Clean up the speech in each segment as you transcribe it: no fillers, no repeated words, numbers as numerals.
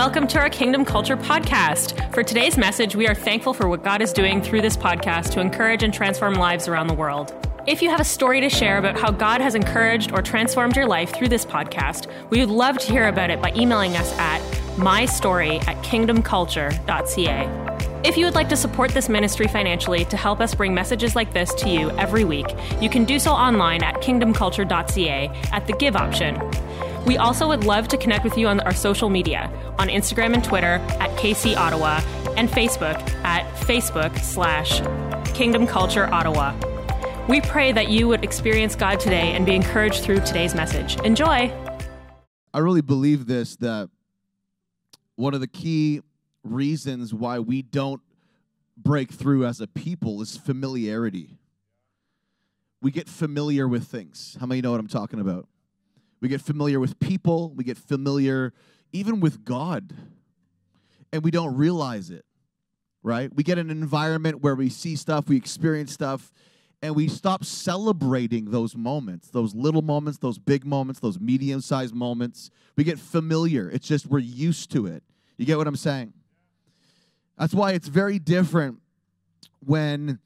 Welcome to our Kingdom Culture podcast. For today's message, we are thankful for what God is doing through this podcast to encourage and transform lives around the world. If you have a story to share about how God has encouraged or transformed your life through this podcast, we would love to hear about it by emailing us at mystory@kingdomculture.ca. If you would like to support this ministry financially to help us bring messages like this to you every week, you can do so online at kingdomculture.ca at the Give option. We also would love to connect with you on our social media, on Instagram and Twitter at KC Ottawa, and Facebook at Facebook/Kingdom Culture Ottawa. We pray that you would experience God today and be encouraged through today's message. Enjoy! I really believe this, that one of the key reasons why we don't break through as a people is familiarity. We get familiar with things. How many know what I'm talking about? We get familiar with people. We get familiar even with God. And we don't realize it, right? We get an environment where we see stuff, we experience stuff, and we stop celebrating those moments, those little moments, those big moments, those medium-sized moments. We get familiar. It's just we're used to it. You get what I'm saying? That's why it's very different when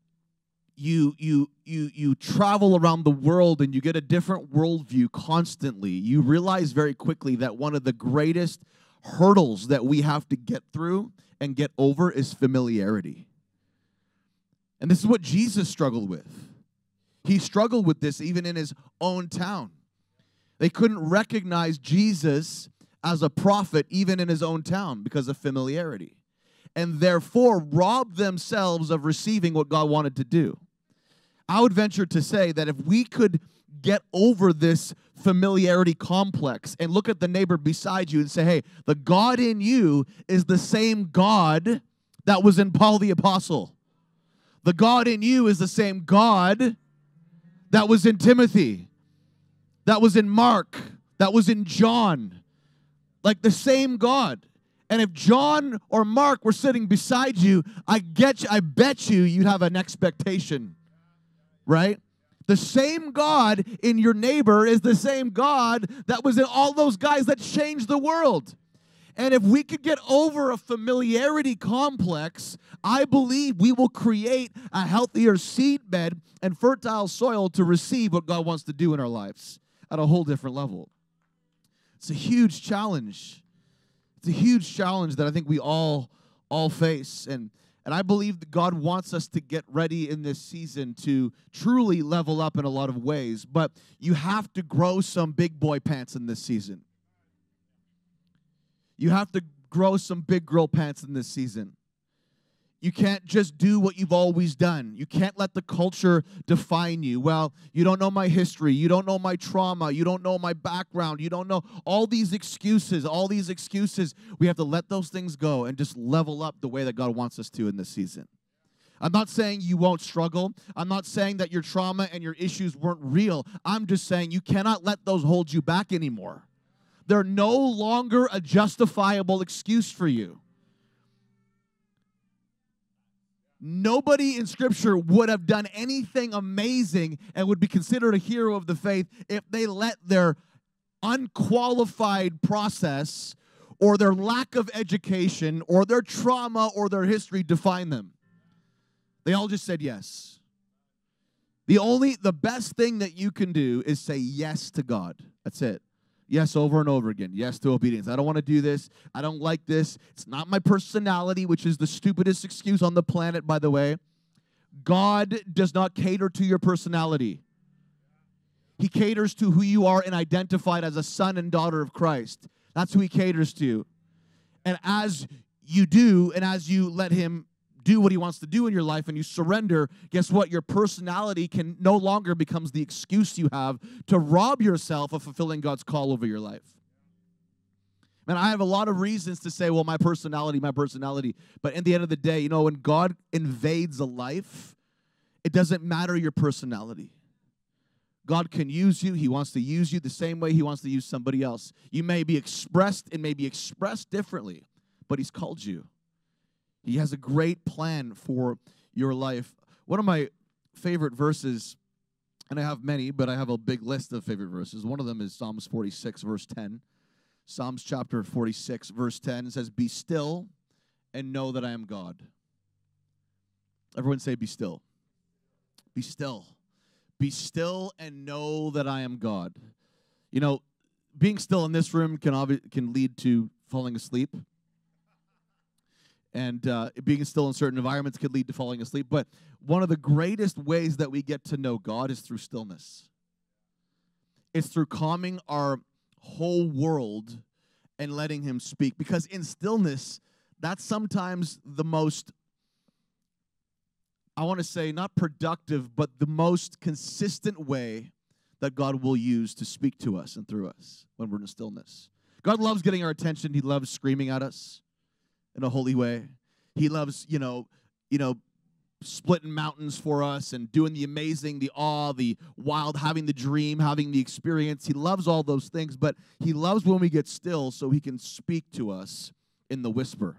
you travel around the world and you get a different worldview constantly. You realize very quickly that one of the greatest hurdles that we have to get through and get over is familiarity. And this is what Jesus struggled with. He struggled with this even in his own town. They couldn't recognize Jesus as a prophet even in his own town because of familiarity, and therefore robbed themselves of receiving what God wanted to do. I would venture to say that if we could get over this familiarity complex and look at the neighbor beside you and say, hey, the God in you is the same God that was in Paul the Apostle. The God in you is the same God that was in Timothy, that was in Mark, that was in John. Like the same God. And if John or Mark were sitting beside you, I bet you'd have an expectation, right? The same God in your neighbor is the same God that was in all those guys that changed the world. And if we could get over a familiarity complex, I believe we will create a healthier seedbed and fertile soil to receive what God wants to do in our lives at a whole different level. It's a huge challenge. It's a huge challenge that I think we all face. And I believe that God wants us to get ready in this season to truly level up in a lot of ways. But you have to grow some big boy pants in this season. You have to grow some big girl pants in this season. You can't just do what you've always done. You can't let the culture define you. Well, you don't know my history. You don't know my trauma. You don't know my background. You don't know all these excuses. We have to let those things go and just level up the way that God wants us to in this season. I'm not saying you won't struggle. I'm not saying that your trauma and your issues weren't real. I'm just saying you cannot let those hold you back anymore. They're no longer a justifiable excuse for you. Nobody in Scripture would have done anything amazing and would be considered a hero of the faith if they let their unqualified process or their lack of education or their trauma or their history define them. They all just said yes. The best thing that you can do is say yes to God. That's it. Yes, over and over again. Yes to obedience. I don't want to do this. I don't like this. It's not my personality, which is the stupidest excuse on the planet, by the way. God does not cater to your personality. He caters to who you are and identified as a son and daughter of Christ. That's who he caters to. And as you do, and as you let him do what he wants to do in your life and you surrender, guess what? Your personality can no longer becomes the excuse you have to rob yourself of fulfilling God's call over your life. And I have a lot of reasons to say, well, my personality. But in the end of the day, when God invades a life, it doesn't matter your personality. God can use you. He wants to use you the same way he wants to use somebody else. You may be expressed differently, but he's called you. He has a great plan for your life. One of my favorite verses, and I have many, but I have a big list of favorite verses. One of them is Psalms 46, verse 10. Psalms chapter 46, verse 10 says, "Be still and know that I am God." Everyone say, "Be still." Be still. Be still and know that I am God. You know, being still in this room can lead to falling asleep. And being still in certain environments could lead to falling asleep. But one of the greatest ways that we get to know God is through stillness. It's through calming our whole world and letting Him speak. Because in stillness, that's sometimes the most, I want to say, not productive, but the most consistent way that God will use to speak to us and through us when we're in stillness. God loves getting our attention. He loves screaming at us in a holy way. He loves, splitting mountains for us and doing the amazing, the awe, the wild, having the dream, having the experience. He loves all those things, but He loves when we get still so He can speak to us in the whisper.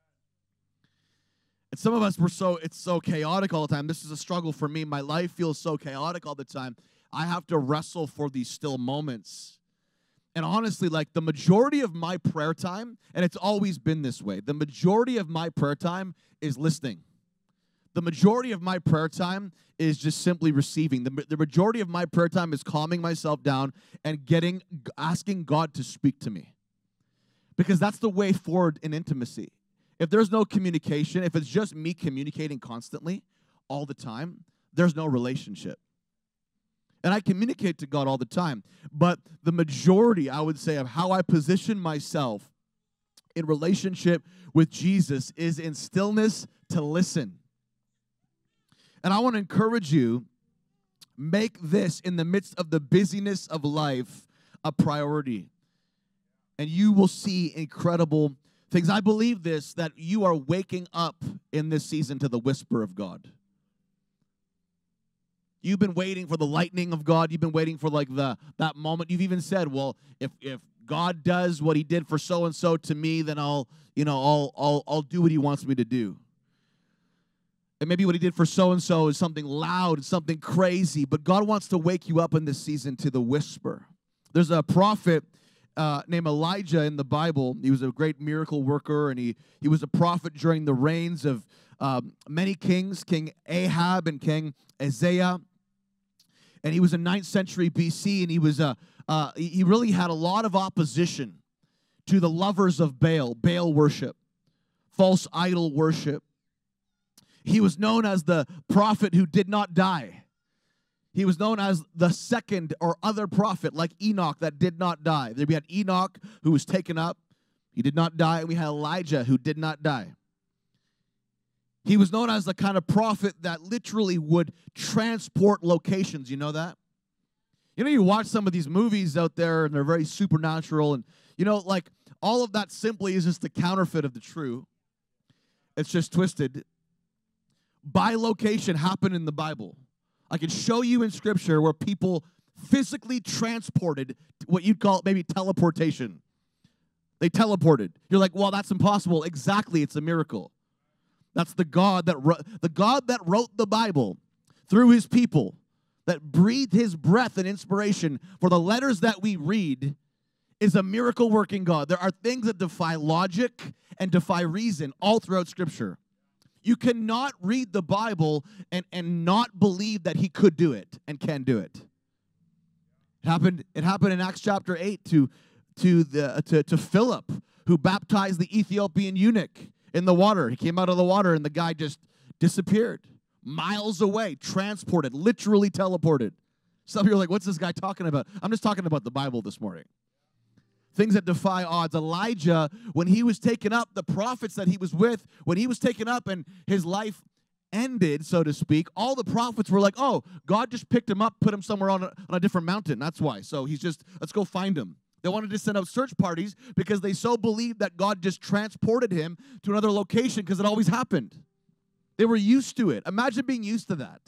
And some of us, it's so chaotic all the time. This is a struggle for me. My life feels so chaotic all the time. I have to wrestle for these still moments. And honestly, like the majority of my prayer time, and it's always been this way, the majority of my prayer time is listening. The majority of my prayer time is just simply receiving. The majority of my prayer time is calming myself down and asking God to speak to me. Because that's the way forward in intimacy. If there's no communication, if it's just me communicating constantly all the time, there's no relationship. And I communicate to God all the time. But the majority, I would say, of how I position myself in relationship with Jesus is in stillness to listen. And I want to encourage you, make this in the midst of the busyness of life a priority. And you will see incredible things. I believe this, that you are waking up in this season to the whisper of God. You've been waiting for the lightning of God. You've been waiting for that moment. You've even said, well, if God does what He did for so and so to me, then I'll do what He wants me to do. And maybe what He did for so and so is something loud, something crazy, but God wants to wake you up in this season to the whisper. There's a prophet named Elijah in the Bible. He was a great miracle worker, and he was a prophet during the reigns of many kings, King Ahab and King Isaiah. And he was in 9th century BC, and he really had a lot of opposition to the lovers of Baal worship, false idol worship. He was known as the prophet who did not die. He was known as the second or other prophet, like Enoch, that did not die. Then we had Enoch, who was taken up. He did not die. And we had Elijah, who did not die. He was known as the kind of prophet that literally would transport locations. You know that? You watch some of these movies out there, and they're very supernatural. And, all of that simply is just the counterfeit of the true. It's just twisted. By location happened in the Bible. I can show you in Scripture where people physically transported what you'd call maybe teleportation. They teleported. You're like, well, that's impossible. Exactly, it's a miracle. That's the God that wrote the Bible through His people, that breathed His breath and inspiration for the letters that we read, is a miracle-working God. There are things that defy logic and defy reason all throughout Scripture. You cannot read the Bible and not believe that He could do it and can do it. It happened in Acts chapter 8 to Philip, who baptized the Ethiopian eunuch in the water. He came out of the water, and the guy just disappeared. Miles away, transported, literally teleported. Some of you are like, what's this guy talking about? I'm just talking about the Bible this morning. Things that defy odds. Elijah, when he was taken up, the prophets that he was with, when he was taken up and his life ended, so to speak, all the prophets were like, oh, God just picked him up, put him somewhere on a different mountain. That's why. So let's go find him. They wanted to send out search parties because they so believed that God just transported him to another location because it always happened. They were used to it. Imagine being used to that.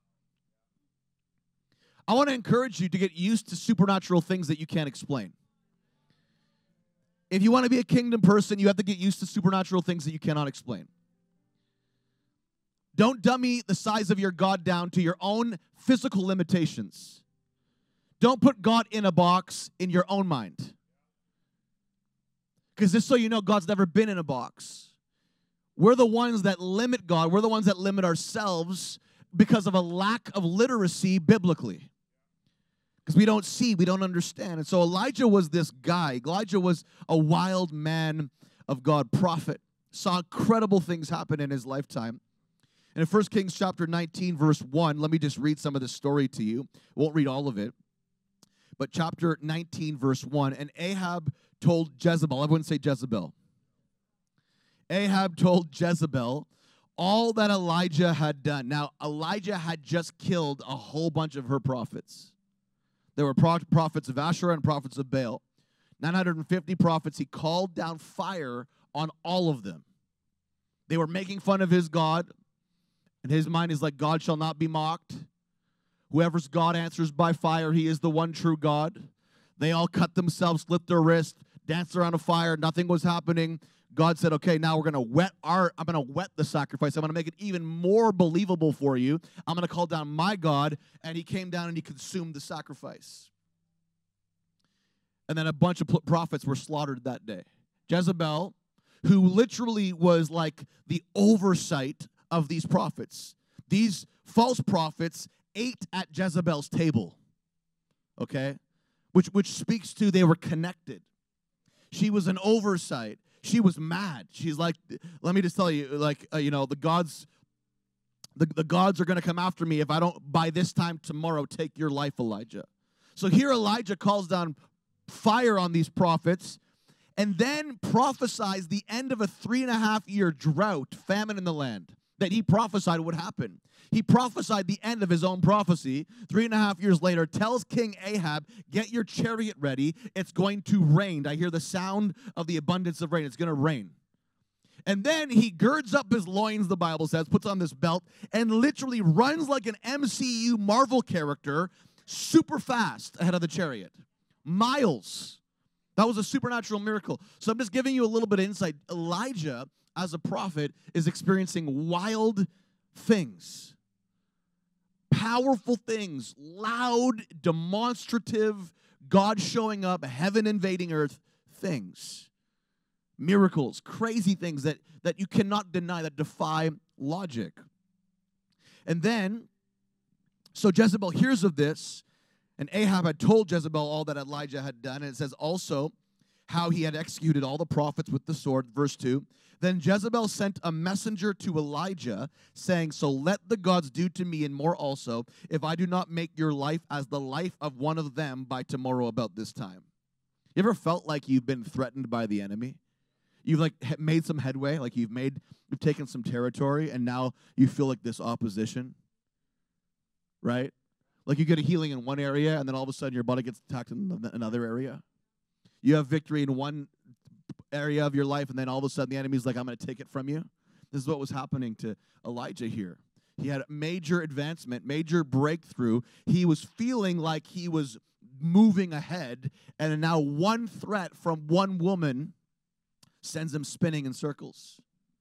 I want to encourage you to get used to supernatural things that you can't explain. If you want to be a kingdom person, you have to get used to supernatural things that you cannot explain. Don't dummy the size of your God down to your own physical limitations. Don't put God in a box in your own mind. Because just so you know, God's never been in a box. We're the ones that limit God. We're the ones that limit ourselves because of a lack of literacy biblically. Because we don't see, we don't understand. And so Elijah was this guy. Elijah was a wild man of God, prophet. Saw incredible things happen in his lifetime. And in 1 Kings chapter 19, verse 1, let me just read some of the story to you. Won't read all of it. But chapter 19, verse 1, and Ahab told Jezebel, everyone say Jezebel. Ahab told Jezebel all that Elijah had done. Now, Elijah had just killed a whole bunch of her prophets. There were prophets of Asherah and prophets of Baal. 950 prophets. He called down fire on all of them. They were making fun of his God. In his mind, is like, God shall not be mocked. Whoever's God answers by fire, he is the one true God. They all cut themselves, slit their wrist, danced around a fire. Nothing was happening. God said, okay, now I'm going to wet the sacrifice. I'm going to make it even more believable for you. I'm going to call down my God. And he came down and he consumed the sacrifice. And then a bunch of prophets were slaughtered that day. Jezebel, who literally was like the oversight of these prophets. These false prophets ate at Jezebel's table. Okay? Which speaks to they were connected. She was an oversight. She was mad. She's like, let me just tell you, like, the gods are going to come after me if I don't, by this time tomorrow, take your life, Elijah. So here Elijah calls down fire on these prophets and then prophesies the end of a 3.5-year drought, famine in the land that he prophesied would happen. He prophesied the end of his own prophecy. 3.5 years later, tells King Ahab, get your chariot ready. It's going to rain. I hear the sound of the abundance of rain. It's going to rain. And then he girds up his loins, the Bible says, puts on this belt, and literally runs like an MCU Marvel character super fast ahead of the chariot. Miles. That was a supernatural miracle. So I'm just giving you a little bit of insight. Elijah, as a prophet, is experiencing wild things. Powerful things, loud, demonstrative, God showing up, heaven invading earth things. Miracles, crazy things that you cannot deny, that defy logic. And then, so Jezebel hears of this, and Ahab had told Jezebel all that Elijah had done, and it says also how he had executed all the prophets with the sword, verse 2. Then Jezebel sent a messenger to Elijah, saying, so let the gods do to me and more also, if I do not make your life as the life of one of them by tomorrow about this time. You ever felt like you've been threatened by the enemy? You've like made some headway, like you've taken some territory, and now you feel like this opposition, right? Like you get a healing in one area, and then all of a sudden your body gets attacked in another area. You have victory in one area of your life, and then all of a sudden the enemy's like, I'm going to take it from you. This is what was happening to Elijah here. He had major advancement, major breakthrough. He was feeling like he was moving ahead, and now one threat from one woman sends him spinning in circles.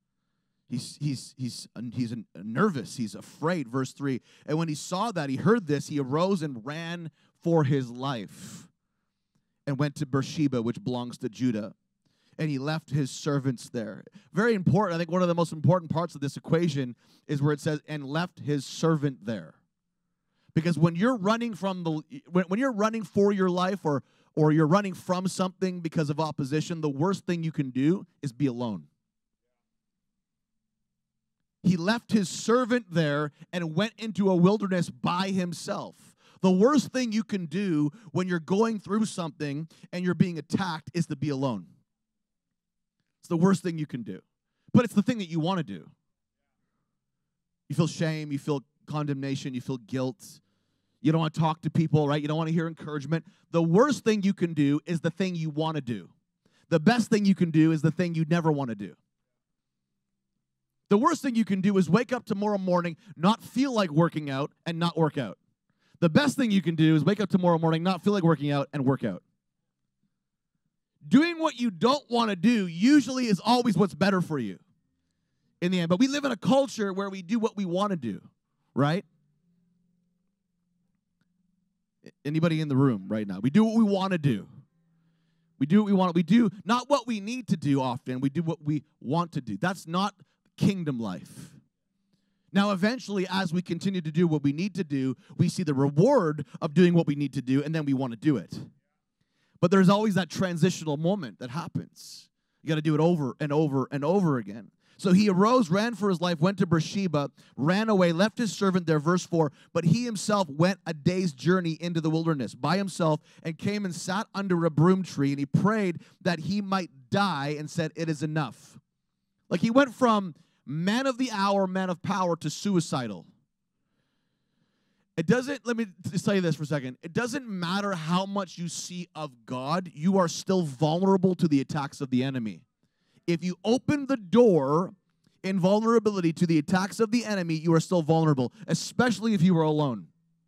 He's nervous. He's afraid. Verse 3. And when he saw that, he heard this, he arose and ran for his life and went to Beersheba, which belongs to Judah. And he left his servants there. Very important. I think one of the most important parts of this equation is where it says, and left his servant there. Because when you're running when you're running for your life or you're running from something because of opposition, the worst thing you can do is be alone. He left his servant there and went into a wilderness by himself. The worst thing you can do when you're going through something and you're being attacked is to be alone. It's the worst thing you can do. But it's the thing that you want to do. You feel shame, you feel condemnation, you feel guilt. You don't want to talk to people, right? You don't want to hear encouragement. The worst thing you can do is the thing you want to do. The best thing you can do is the thing you never want to do. The worst thing you can do is wake up tomorrow morning, not feel like working out, and not work out. The best thing you can do is wake up tomorrow morning, not feel like working out, and work out. Doing what you don't want to do usually is always what's better for you in the end. But we live in a culture where we do what we want to do, right? Anybody in the room right now? We do what we want to do. We do what we want. We do not what we need to do often. We do what we want to do. That's not kingdom life. Now, eventually, as we continue to do what we need to do, we see the reward of doing what we need to do, and then we want to do it. But there's always that transitional moment that happens. You got to do it over and over and over again. So he arose, ran for his life, went to Beersheba, ran away, left his servant there, verse 4. But he himself went a day's journey into the wilderness by himself and came and sat under a broom tree, and he prayed that he might die and said, it is enough. Like he went from man of the hour, man of power to suicidal. It doesn't, let me just tell you this for a second. It doesn't matter how much you see of God, you are still vulnerable to the attacks of the enemy. If you open the door in vulnerability to the attacks of the enemy, you are still vulnerable, especially if you are alone.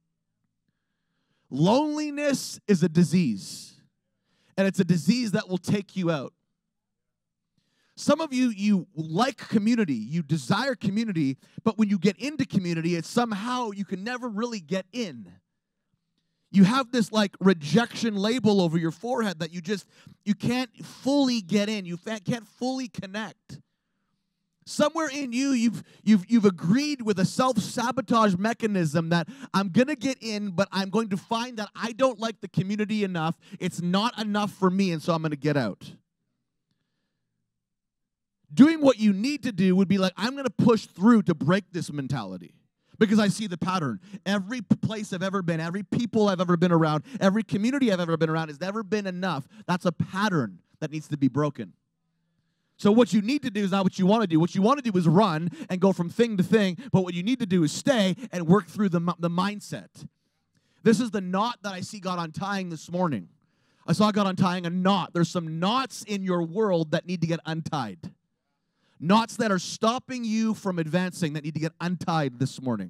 Loneliness is a disease, and it's a disease that will take you out. Some of you, you like community, you desire community, but when you get into community, it's somehow you can never really get in. You have this like rejection label over your forehead that you can't fully get in. You can't fully connect. Somewhere in you, you've agreed with a self-sabotage mechanism that I'm going to get in, but I'm going to find that I don't like the community enough. It's not enough for me, and so I'm going to get out. Doing what you need to do would be like, I'm going to push through to break this mentality. Because I see the pattern. Every place I've ever been, every people I've ever been around, every community I've ever been around has never been enough. That's a pattern that needs to be broken. So what you need to do is not what you want to do. What you want to do is run and go from thing to thing. But what you need to do is stay and work through the mindset. This is the knot that I see God untying this morning. I saw God untying a knot. There's some knots in your world that need to get untied. Knots that are stopping you from advancing that need to get untied this morning.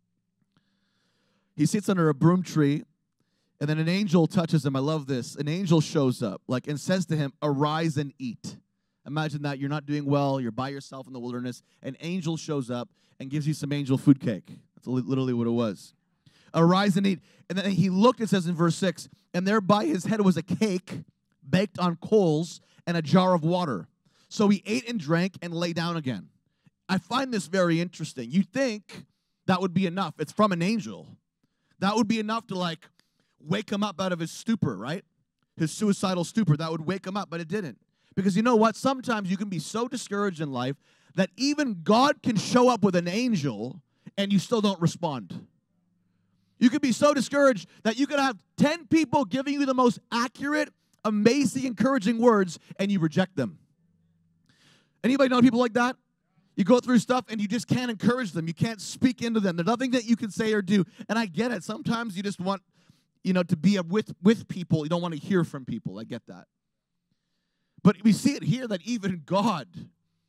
He sits under a broom tree, and then an angel touches him. I love this. An angel shows up and says to him, arise and eat. Imagine that. You're not doing well. You're by yourself in the wilderness. An angel shows up and gives you some angel food cake. That's literally what it was. Arise and eat. And then he looked, it says in verse 6, and there by his head was a cake baked on coals and a jar of water. So he ate and drank and lay down again. I find this very interesting. You think that would be enough. It's from an angel. That would be enough to wake him up out of his stupor, right? His suicidal stupor. That would wake him up, but it didn't. Because you know what? Sometimes you can be so discouraged in life that even God can show up with an angel and you still don't respond. You could be so discouraged that you could have 10 people giving you the most accurate, amazing, encouraging words and you reject them. Anybody know people like that? You go through stuff and you just can't encourage them. You can't speak into them. There's nothing that you can say or do. And I get it. Sometimes you just want, to be with people. You don't want to hear from people. I get that. But we see it here that even God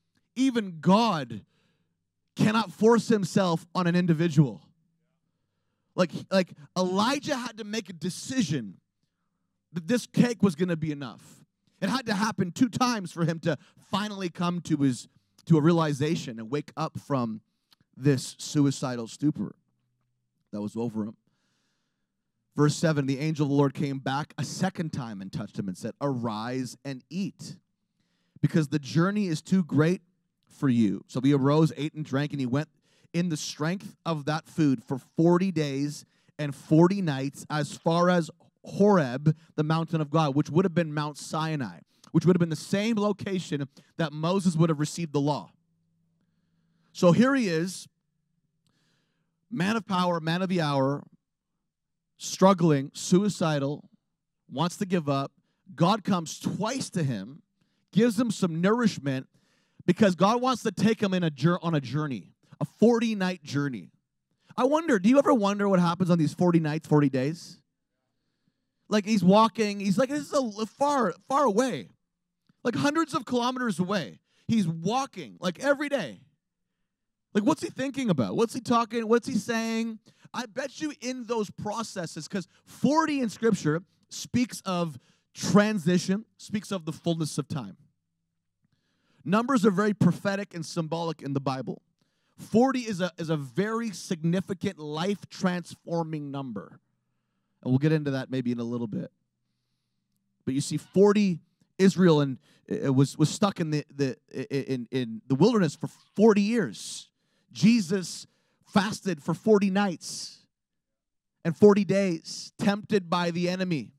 cannot force himself on an individual. Like Elijah had to make a decision that this cake was going to be enough. It had to happen 2 times for him to finally come to a realization and wake up from this suicidal stupor that was over him. Verse 7, the angel of the Lord came back a second time and touched him and said, arise and eat, because the journey is too great for you. So he arose, ate and drank, and he went in the strength of that food for 40 days and 40 nights as far as Horeb, the mountain of God, which would have been Mount Sinai, which would have been the same location that Moses would have received the law. So here he is, man of power, man of the hour, struggling, suicidal, wants to give up. God comes twice to him, gives him some nourishment, because God wants to take him on a journey, a 40-night journey. I wonder, do you ever wonder what happens on these 40 nights, 40 days? He's walking, this is far away, hundreds of kilometers away. He's walking, every day. What's he thinking about? What's he talking? What's he saying? I bet you in those processes, because 40 in Scripture speaks of transition, speaks of the fullness of time. Numbers are very prophetic and symbolic in the Bible. 40 is a very significant, life-transforming number. And we'll get into that maybe in a little bit. But you see, Israel and it was stuck in the wilderness for 40 years. Jesus fasted for 40 nights and 40 days, tempted by the enemy.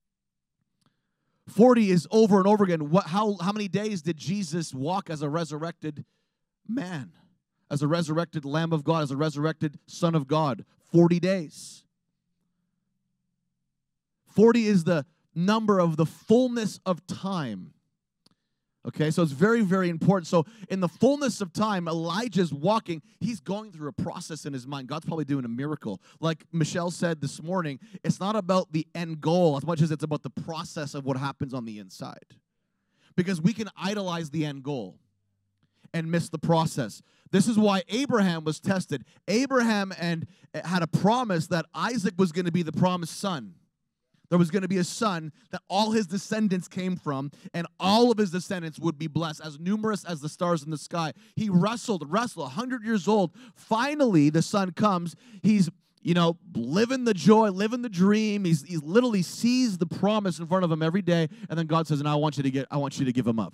40 is over and over again. How many days did Jesus walk as a resurrected man, as a resurrected Lamb of God, as a resurrected Son of God? 40 days. 40 is the number of the fullness of time. Okay, so it's very, very important. So in the fullness of time, Elijah's walking. He's going through a process in his mind. God's probably doing a miracle. Like Michelle said this morning, it's not about the end goal as much as it's about the process of what happens on the inside. Because we can idolize the end goal and miss the process. This is why Abraham was tested. Abraham had a promise that Isaac was going to be the promised son. There was going to be a son that all his descendants came from, and all of his descendants would be blessed, as numerous as the stars in the sky. He wrestled, 100 years old. Finally, the son comes. He's, living the joy, living the dream. He literally sees the promise in front of him every day, and then God says, "And I want you to give him up."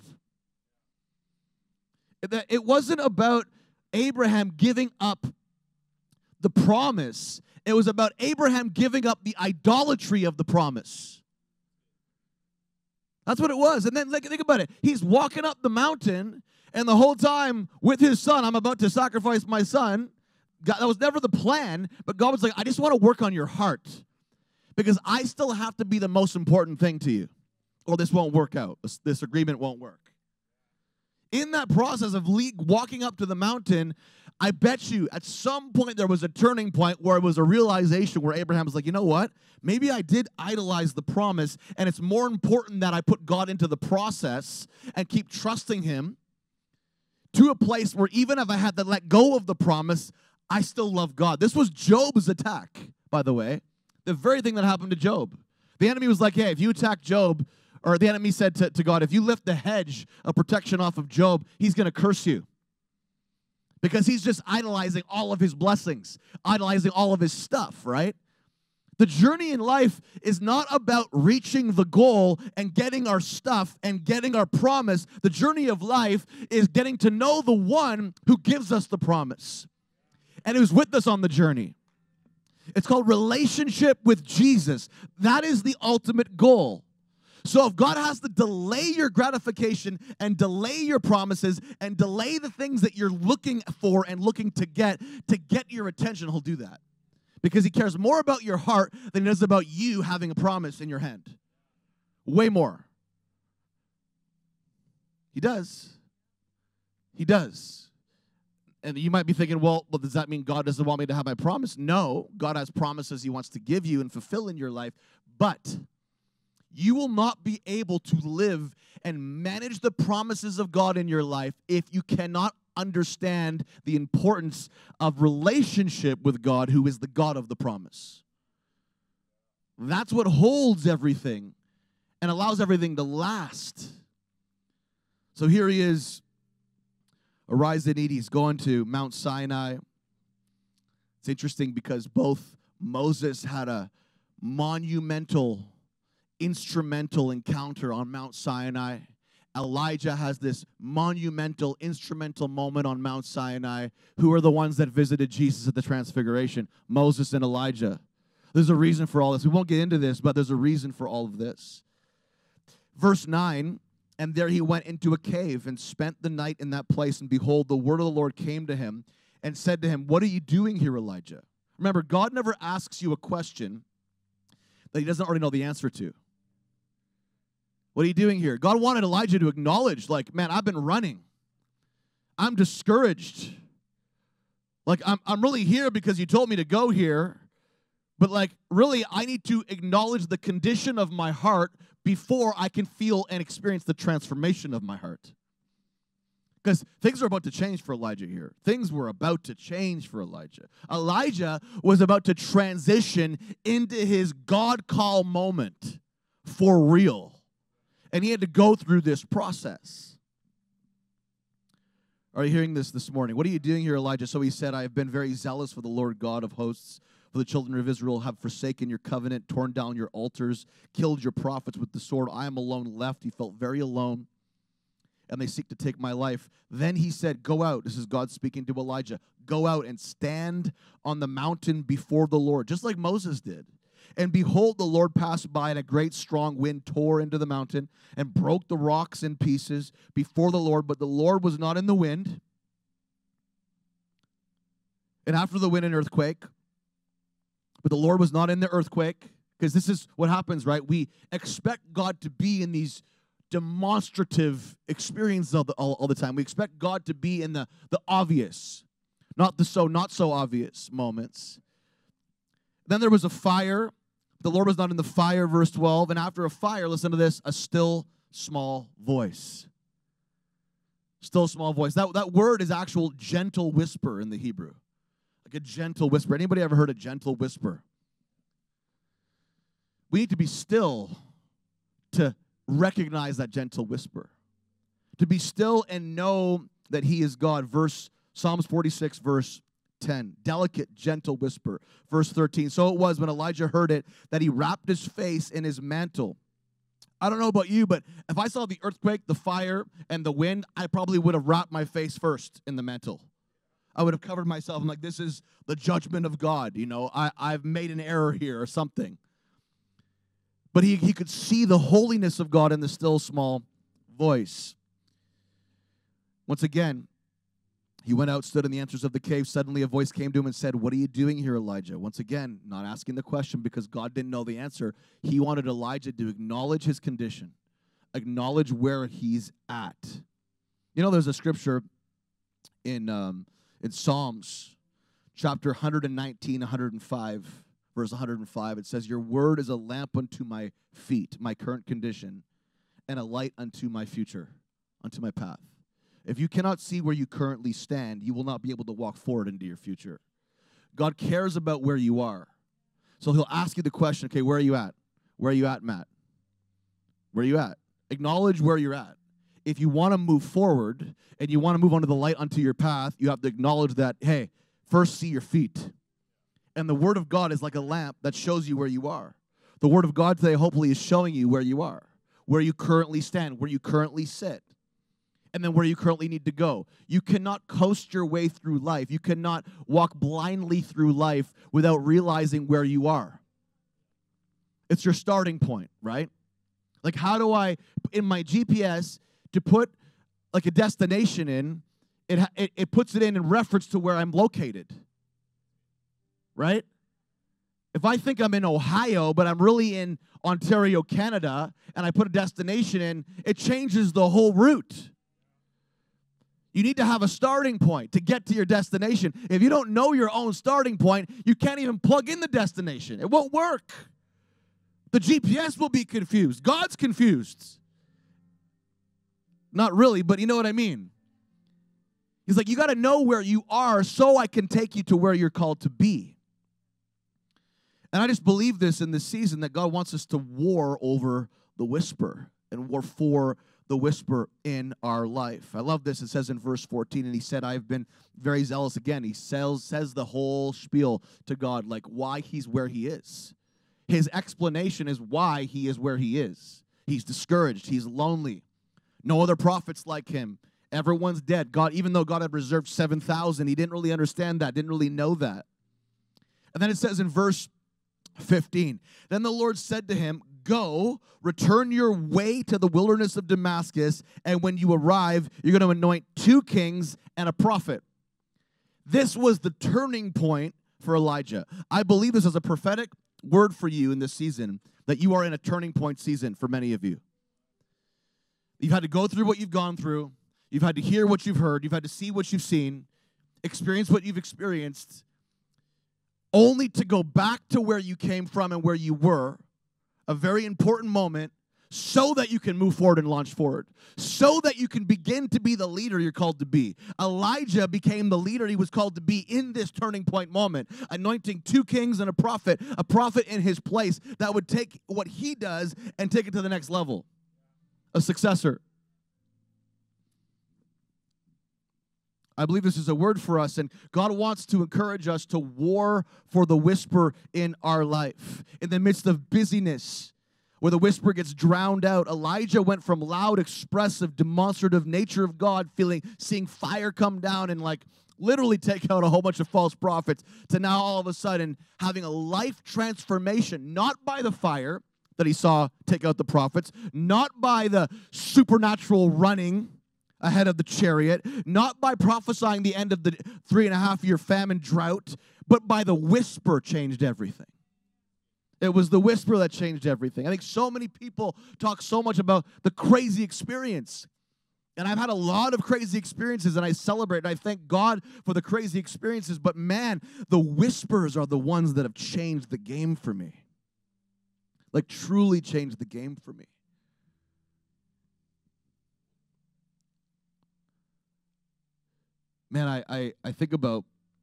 It wasn't about Abraham giving up the promise. It was about Abraham giving up the idolatry of the promise. That's what it was. And then think about it. He's walking up the mountain, and the whole time with his son, I'm about to sacrifice my son. God, that was never the plan, but God was like, I just want to work on your heart because I still have to be the most important thing to you, or this won't work out. This agreement won't work. In that process of walking up to the mountain, I bet you at some point there was a turning point where it was a realization where Abraham was like, you know what? Maybe I did idolize the promise, and it's more important that I put God into the process and keep trusting him to a place where even if I had to let go of the promise, I still love God. This was Job's attack, by the way. The very thing that happened to Job. The enemy was like, hey, if you attack Job, or the enemy said to God, if you lift the hedge of protection off of Job, he's going to curse you. Because he's just idolizing all of his blessings, idolizing all of his stuff, right? The journey in life is not about reaching the goal and getting our stuff and getting our promise. The journey of life is getting to know the one who gives us the promise and who's with us on the journey. It's called relationship with Jesus. That is the ultimate goal. So if God has to delay your gratification and delay your promises and delay the things that you're looking for and looking to get your attention, he'll do that. Because he cares more about your heart than he does about you having a promise in your hand. Way more. He does. He does. And you might be thinking, well, does that mean God doesn't want me to have my promise? No, God has promises he wants to give you and fulfill in your life, but you will not be able to live and manage the promises of God in your life if you cannot understand the importance of relationship with God, who is the God of the promise. That's what holds everything and allows everything to last. So here he is, arise and eat. He's going to Mount Sinai. It's interesting because both Moses had a monumental, instrumental encounter on Mount Sinai. Elijah has this monumental, instrumental moment on Mount Sinai. Who are the ones that visited Jesus at the Transfiguration? Moses and Elijah. There's a reason for all this. We won't get into this, but there's a reason for all of this. Verse 9, and there he went into a cave and spent the night in that place, and behold, the word of the Lord came to him and said to him, what are you doing here, Elijah? Remember, God never asks you a question that he doesn't already know the answer to. What are you doing here? God wanted Elijah to acknowledge, like, man, I've been running. I'm discouraged. Like, I'm really here because you told me to go here. But, like, really, I need to acknowledge the condition of my heart before I can feel and experience the transformation of my heart. Because things are about to change for Elijah here. Things were about to change for Elijah. Elijah was about to transition into his God call moment for real. And he had to go through this process. Are you hearing this morning? What are you doing here, Elijah? So he said, I have been very zealous for the Lord God of hosts. For For the children of Israel have forsaken your covenant, torn down your altars, killed your prophets with the sword. I am alone left. He felt very alone, and they seek to take my life. Then he said, go out. This is God speaking to Elijah. Go out and stand on the mountain before the Lord, just like Moses did. And behold, the Lord passed by, and a great strong wind tore into the mountain and broke the rocks in pieces before the Lord. But the Lord was not in the wind. And after the wind, an earthquake. But the Lord was not in the earthquake. Because this is what happens, right? We expect God to be in these demonstrative experiences all the time. We expect God to be in the obvious, not so obvious moments. Then there was a fire. The Lord was not in the fire, verse 12. And after a fire, listen to this, a still small voice. Still small voice. That word is actual gentle whisper in the Hebrew. Like a gentle whisper. Anybody ever heard a gentle whisper? We need to be still to recognize that gentle whisper. To be still and know that he is God. Psalms 46, verse 10. Delicate, gentle whisper. Verse 13. So it was when Elijah heard it that he wrapped his face in his mantle. I don't know about you, but if I saw the earthquake, the fire, and the wind, I probably would have wrapped my face first in the mantle. I would have covered myself. I'm like, this is the judgment of God. You know, I've made an error here or something. But he could see the holiness of God in the still small voice. Once again, he went out, stood in the entrance of the cave. Suddenly a voice came to him and said, what are you doing here, Elijah? Once again, not asking the question because God didn't know the answer. He wanted Elijah to acknowledge his condition, acknowledge where he's at. You know, there's a scripture in Psalms, chapter 119, 105, verse 105. It says, your word is a lamp unto my feet, my current condition, and a light unto my future, unto my path. If you cannot see where you currently stand, you will not be able to walk forward into your future. God cares about where you are. So he'll ask you the question, okay, where are you at? Where are you at, Matt? Where are you at? Acknowledge where you're at. If you want to move forward and you want to move onto the light onto your path, you have to acknowledge that, hey, first see your feet. And the word of God is like a lamp that shows you where you are. The word of God today hopefully is showing you where you are, where you currently stand, where you currently sit. And then where you currently need to go. You cannot coast your way through life. You cannot walk blindly through life without realizing where you are. It's your starting point, right? Like how do I, in my GPS, to put like a destination in, it puts it in reference to where I'm located, right? If I think I'm in Ohio, but I'm really in Ontario, Canada, and I put a destination in, it changes the whole route. You need to have a starting point to get to your destination. If you don't know your own starting point, you can't even plug in the destination. It won't work. The GPS will be confused. God's confused. Not really, but you know what I mean. He's like, you got to know where you are so I can take you to where you're called to be. And I just believe this in this season that God wants us to war over the whisper and war for the whisper in our life. I love this. It says in verse 14, and he said, I've been very zealous. Again, he says the whole spiel to God, like why he's where he is. His explanation is why he is where he is. He's discouraged. He's lonely. No other prophets like him. Everyone's dead. God, even though God had reserved 7,000, he didn't really understand that, didn't really know that. And then it says in verse 15, then the Lord said to him, go, return your way to the wilderness of Damascus, and when you arrive, you're going to anoint 2 kings and a prophet. This was the turning point for Elijah. I believe this is a prophetic word for you in this season, that you are in a turning point season for many of you. You've had to go through what you've gone through. You've had to hear what you've heard. You've had to see what you've seen, experience what you've experienced, only to go back to where you came from and where you were, a very important moment, so that you can move forward and launch forward, so that you can begin to be the leader you're called to be. Elijah became the leader he was called to be in this turning point moment, anointing 2 kings and a prophet in his place that would take what he does and take it to the next level, a successor. I believe this is a word for us, and God wants to encourage us to war for the whisper in our life. In the midst of busyness, where the whisper gets drowned out, Elijah went from loud, expressive, demonstrative nature of God, seeing fire come down and literally take out a whole bunch of false prophets, to now all of a sudden having a life transformation, not by the fire that he saw take out the prophets, not by the supernatural running ahead of the chariot, not by prophesying the end of the 3.5-year famine drought, but by the whisper changed everything. It was the whisper that changed everything. I think so many people talk so much about the crazy experience. And I've had a lot of crazy experiences, and I celebrate, and I thank God for the crazy experiences. But man, the whispers are the ones that have changed the game for me. Truly changed the game for me. Man, I think about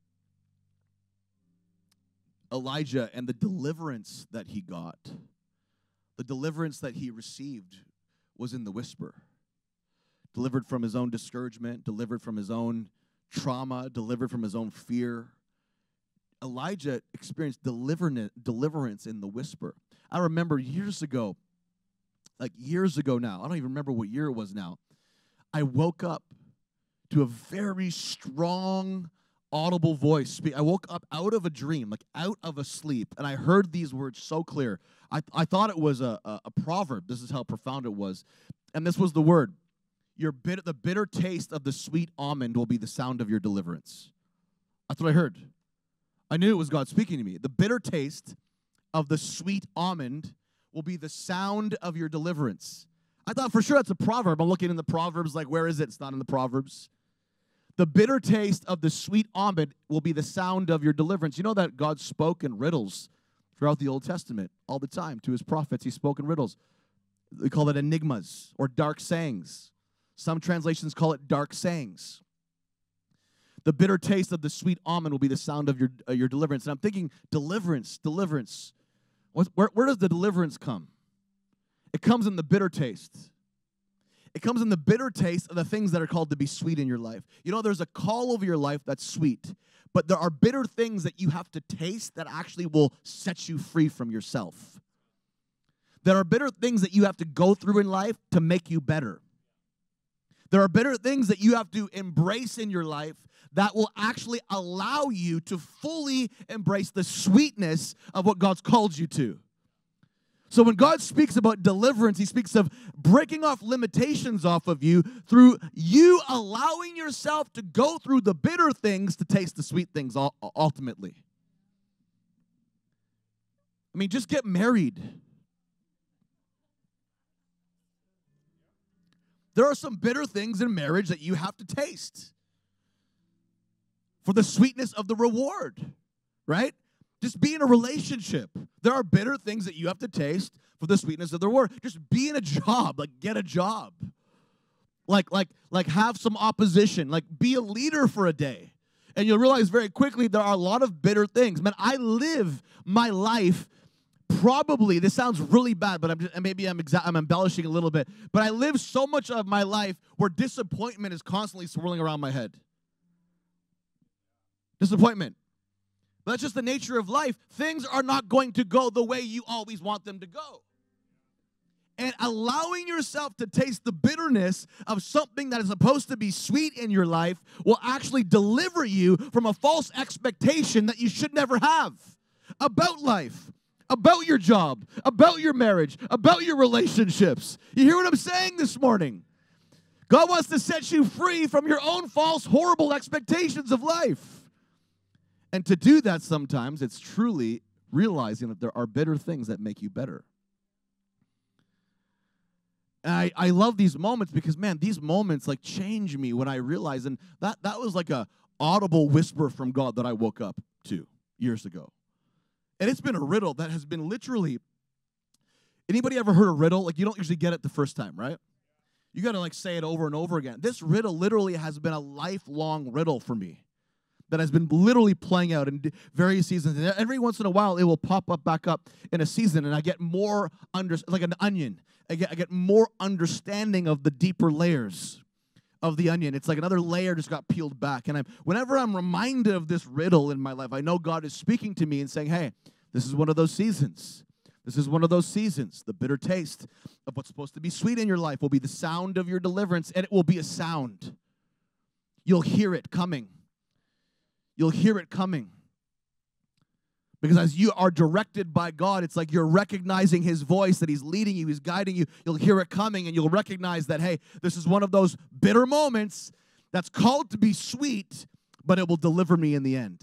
Elijah and the deliverance that he got. The deliverance that he received was in the whisper. Delivered from his own discouragement, delivered from his own trauma, delivered from his own fear. Elijah experienced deliverance in the whisper. I remember years ago now, I don't even remember what year it was now, I woke up to a very strong, audible voice. I woke up out of a dream, out of a sleep, and I heard these words so clear. I thought it was a proverb. This is how profound it was. And this was the word: the bitter taste of the sweet almond will be the sound of your deliverance. That's what I heard. I knew it was God speaking to me. The bitter taste of the sweet almond will be the sound of your deliverance. I thought for sure that's a proverb. I'm looking in the Proverbs, where is it? It's not in the Proverbs. The bitter taste of the sweet almond will be the sound of your deliverance. You know that God spoke in riddles throughout the Old Testament all the time to his prophets. He spoke in riddles. They call it enigmas or dark sayings. Some translations call it dark sayings. The bitter taste of the sweet almond will be the sound of your deliverance. And I'm thinking, deliverance. Where does the deliverance come? It comes in the bitter taste. It comes in the bitter taste of the things that are called to be sweet in your life. You know, there's a call over your life that's sweet, but there are bitter things that you have to taste that actually will set you free from yourself. There are bitter things that you have to go through in life to make you better. There are bitter things that you have to embrace in your life that will actually allow you to fully embrace the sweetness of what God's called you to. So when God speaks about deliverance, he speaks of breaking off limitations off of you through you allowing yourself to go through the bitter things to taste the sweet things ultimately. I mean, just get married. There are some bitter things in marriage that you have to taste for the sweetness of the reward, right? Just be in a relationship. There are bitter things that you have to taste for the sweetness of the reward. Just be in a job, get a job. Like have some opposition. Be a leader for a day. And you'll realize very quickly there are a lot of bitter things. Man, I live my life probably, this sounds really bad, but I'm embellishing a little bit, but I live so much of my life where disappointment is constantly swirling around my head. Disappointment. But that's just the nature of life. Things are not going to go the way you always want them to go. And allowing yourself to taste the bitterness of something that is supposed to be sweet in your life will actually deliver you from a false expectation that you should never have about life, about your job, about your marriage, about your relationships. You hear what I'm saying this morning? God wants to set you free from your own false, horrible expectations of life. And to do that sometimes, it's truly realizing that there are bitter things that make you better. And I love these moments because, man, these moments change me when I realize, and that was like a audible whisper from God that I woke up to years ago. And it's been a riddle that has been literally, anybody ever heard a riddle? You don't usually get it the first time, right? You got to say it over and over again. This riddle literally has been a lifelong riddle for me that has been literally playing out in various seasons. And every once in a while, it will pop up back up in a season, and I get more, like an onion. I get more understanding of the deeper layers of the onion. It's like another layer just got peeled back. And whenever I'm reminded of this riddle in my life, I know God is speaking to me and saying, hey, this is one of those seasons. This is one of those seasons. The bitter taste of what's supposed to be sweet in your life will be the sound of your deliverance, and it will be a sound. You'll hear it coming. You'll hear it coming. Because as you are directed by God, it's like you're recognizing His voice, that He's leading you, He's guiding you. You'll hear it coming, and you'll recognize that, hey, this is one of those bitter moments that's called to be sweet, but it will deliver me in the end.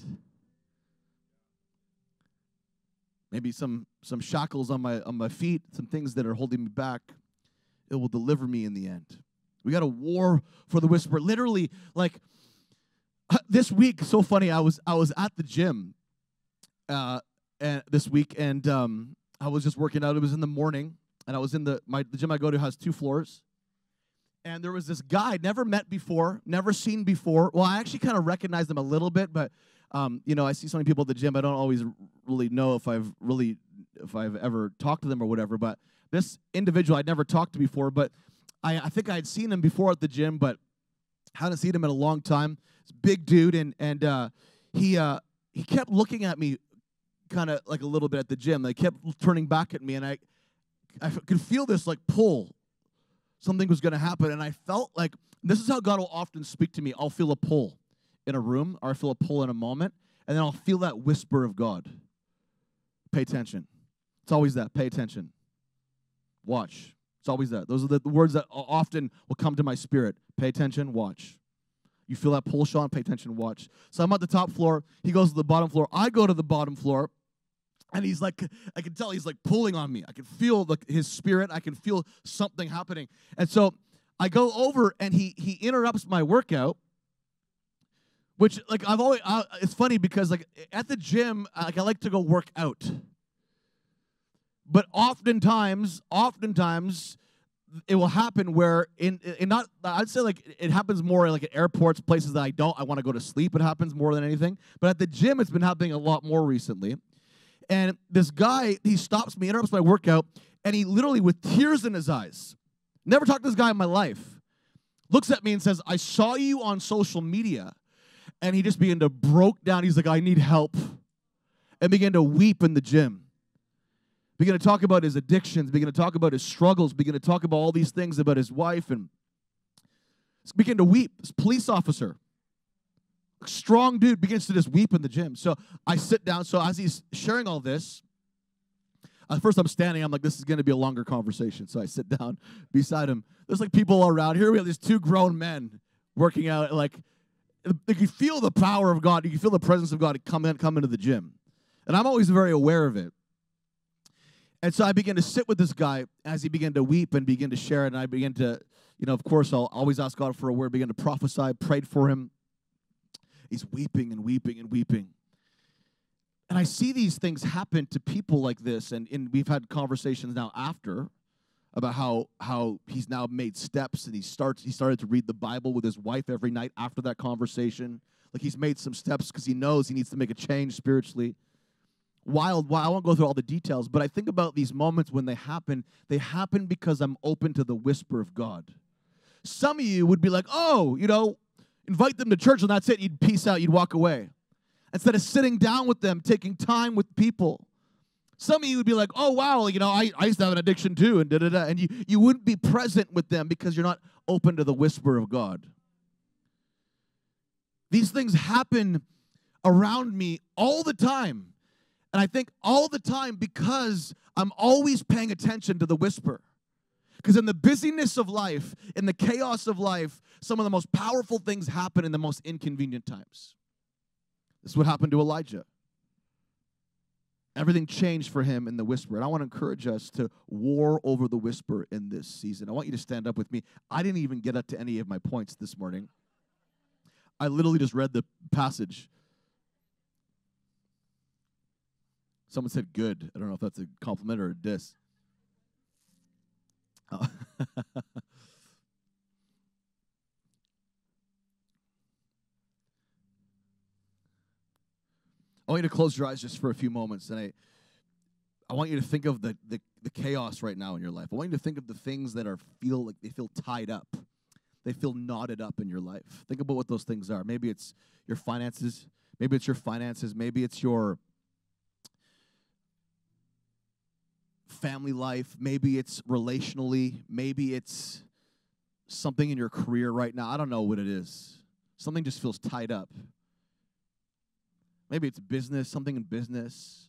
Maybe some shackles on my feet, some things that are holding me back. It will deliver me in the end. We got a war for the whisper. Literally, like this week, so funny. I was at the gym. And this week, and I was just working out. It was in the morning, and I was in the gym I go to has 2 floors, and there was this guy I'd never met before, never seen before. Well, I actually kind of recognized him a little bit, but I see so many people at the gym. I don't always really know if I've ever talked to them or whatever. But this individual I'd never talked to before, but I think I had seen him before at the gym, but hadn't seen him in a long time. It's a big dude, and he kept looking at me kind of like a little bit at the gym. They kept turning back at me, and I could feel this like pull. Something was going to happen, and I felt like this is how God will often speak to me. I'll feel a pull in a room, or I feel a pull in a moment, and then I'll feel that whisper of God. Pay attention. It's always that. Pay attention. Watch. It's always that. Those are the words that often will come to my spirit. Pay attention. Watch. You feel that pull, Sean? Pay attention. Watch. So I'm at the top floor. He goes to the bottom floor. I go to the bottom floor. And he's like, I can tell he's like pulling on me. I can feel his spirit. I can feel something happening. And so I go over, and he interrupts my workout, which like I've always, it's funny because like at the gym, like I like to go work out. But oftentimes, it will happen where I'd say like it happens more like at airports, places that I want to go to sleep. It happens more than anything. But at the gym, it's been happening a lot more recently. And this guy, he stops me, interrupts my workout, and he literally, with tears in his eyes, never talked to this guy in my life, looks at me and says, I saw you on social media. And he just began to broke down. He's like, I need help. And began to weep in the gym. Began to talk about his addictions, began to talk about his struggles, began to talk about all these things about his wife, and began to weep. This police officer, strong dude, begins to just weep in the gym. So I sit down. So as he's sharing all this, at first I'm standing. I'm like, this is going to be a longer conversation. So I sit down beside him. There's like people all around. Here we have these 2 grown men working out. Like you can feel the power of God. You can feel the presence of God come into the gym. And I'm always very aware of it. And so I began to sit with this guy as he began to weep and begin to share it. And I began to, of course, I'll always ask God for a word, began to prophesy, prayed for him. He's weeping and weeping and weeping. And I see these things happen to people like this. And we've had conversations now after about how he's now made steps, and he started to read the Bible with his wife every night after that conversation. Like he's made some steps because he knows he needs to make a change spiritually. Wild. I won't go through all the details, but I think about these moments when they happen because I'm open to the whisper of God. Some of you would be like, oh, invite them to church and that's it. You'd peace out. You'd walk away. Instead of sitting down with them, taking time with people. Some of you would be like, oh, wow, I used to have an addiction too, and da-da-da. And you wouldn't be present with them because you're not open to the whisper of God. These things happen around me all the time. And I think all the time because I'm always paying attention to the whisper. Because in the busyness of life, in the chaos of life, some of the most powerful things happen in the most inconvenient times. This is what happened to Elijah. Everything changed for him in the whisper. And I want to encourage us to war over the whisper in this season. I want you to stand up with me. I didn't even get up to any of my points this morning. I literally just read the passage. Someone said good. I don't know if that's a compliment or a diss. Oh. I want you to close your eyes just for a few moments, and I want you to think of the chaos right now in your life. I want you to think of the things that feel tied up. They feel knotted up in your life. Think about what those things are. Maybe it's your finances. Maybe it's your finances. Maybe it's your family life. Maybe it's relationally. Maybe it's something in your career right now. I don't know what it is. Something just feels tied up. Maybe it's business, something in business.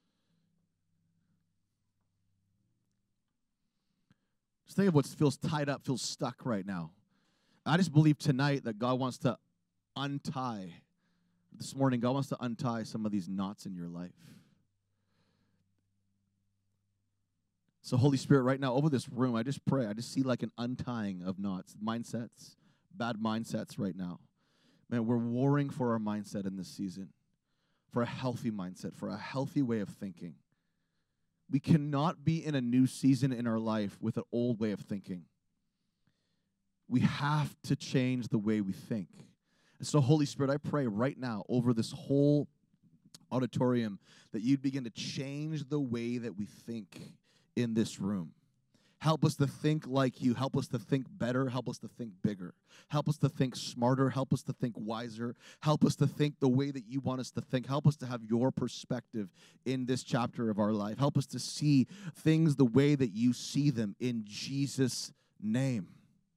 Just think of what feels tied up, feels stuck right now. I just believe tonight that God wants to untie, this morning, God wants to untie some of these knots in your life. So Holy Spirit, right now, over this room, I just pray. I just see like an untying of knots, mindsets, bad mindsets right now. Man, we're warring for our mindset in this season, for a healthy mindset, for a healthy way of thinking. We cannot be in a new season in our life with an old way of thinking. We have to change the way we think. And so, Holy Spirit, I pray right now over this whole auditorium that you'd begin to change the way that we think in this room. Help us to think like you. Help us to think better. Help us to think bigger. Help us to think smarter. Help us to think wiser. Help us to think the way that you want us to think. Help us to have your perspective in this chapter of our life. Help us to see things the way that you see them in Jesus' name.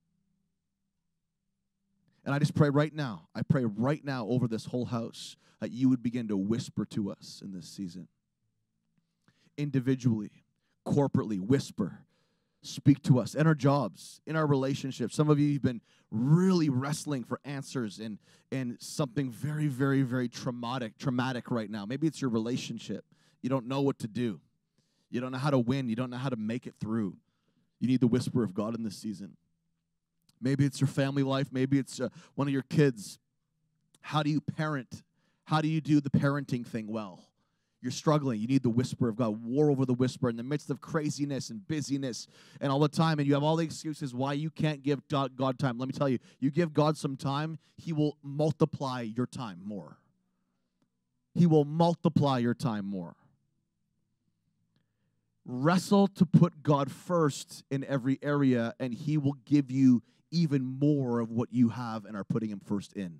And I just pray right now, over this whole house that you would begin to whisper to us in this season. Individually, corporately, whisper. Speak to us in our jobs, in our relationships. Some of you have been really wrestling for answers in something very, very, very traumatic right now. Maybe it's your relationship. You don't know what to do. You don't know how to win. You don't know how to make it through. You need the whisper of God in this season. Maybe it's your family life. Maybe it's one of your kids. How do you parent? How do you do the parenting thing well? You're struggling. You need the whisper of God. War over the whisper in the midst of craziness and busyness and all the time. And you have all the excuses why you can't give God time. Let me tell you, you give God some time, He will multiply your time more. He will multiply your time more. Wrestle to put God first in every area, and He will give you even more of what you have and are putting Him first in.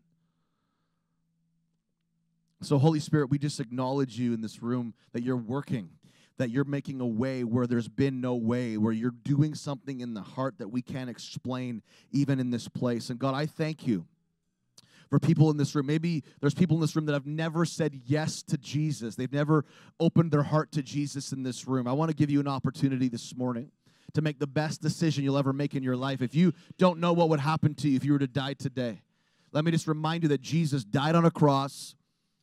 So, Holy Spirit, we just acknowledge you in this room that you're working, that you're making a way where there's been no way, where you're doing something in the heart that we can't explain even in this place. And God, I thank you for people in this room. Maybe there's people in this room that have never said yes to Jesus. They've never opened their heart to Jesus in this room. I want to give you an opportunity this morning to make the best decision you'll ever make in your life. If you don't know what would happen to you if you were to die today, let me just remind you that Jesus died on a cross.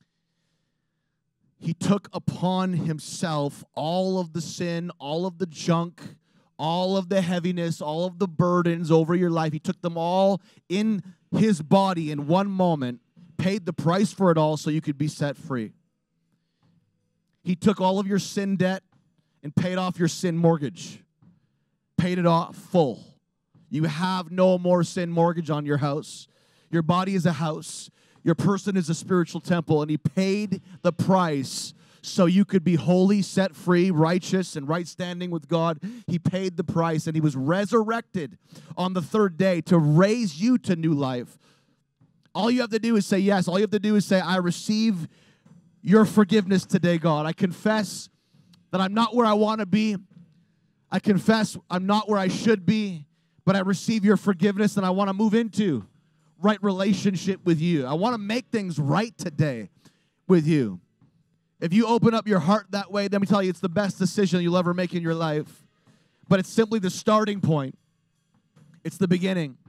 He took upon Himself all of the sin, all of the junk, all of the heaviness, all of the burdens over your life. He took them all in His body in one moment, paid the price for it all so you could be set free. He took all of your sin debt and paid off your sin mortgage. Paid it off full. You have no more sin mortgage on your house. Your body is a house. Your person is a spiritual temple, and He paid the price so you could be holy, set free, righteous, and right standing with God. He paid the price, and He was resurrected on the third day to raise you to new life. All you have to do is say yes. All you have to do is say, I receive your forgiveness today, God. I confess that I'm not where I want to be. I confess I'm not where I should be, but I receive your forgiveness, and I want to move into right relationship with you. I want to make things right today with you. If you open up your heart that way, let me tell you, it's the best decision you'll ever make in your life. But it's simply the starting point. It's the beginning.